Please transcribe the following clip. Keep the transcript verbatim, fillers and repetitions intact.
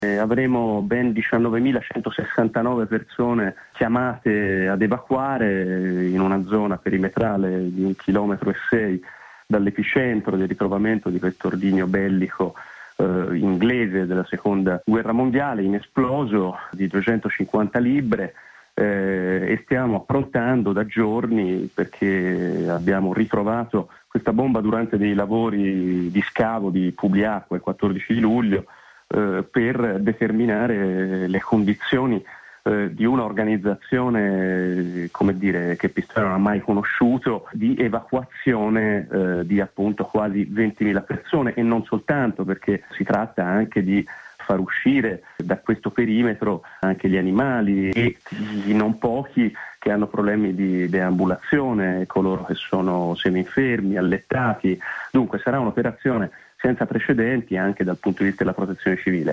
Eh, avremo ben diciannovemilacentosessantanove persone chiamate ad evacuare in una zona perimetrale di un chilometro e sei dall'epicentro del ritrovamento di questo ordigno bellico eh, inglese della seconda guerra mondiale, inesploso, di duecentocinquanta libbre. Eh, e stiamo approntando da giorni, perché abbiamo ritrovato questa bomba durante dei lavori di scavo di Publiacqua il quattordici luglio, eh, per determinare le condizioni eh, di un'organizzazione, come dire, che Pistoia non ha mai conosciuto, di evacuazione eh, di appunto quasi ventimila persone, e non soltanto, perché si tratta anche di far uscire da questo perimetro anche gli animali e i non pochi che hanno problemi di deambulazione, coloro che sono semi-infermi, allettati. Dunque sarà un'operazione senza precedenti anche dal punto di vista della protezione civile.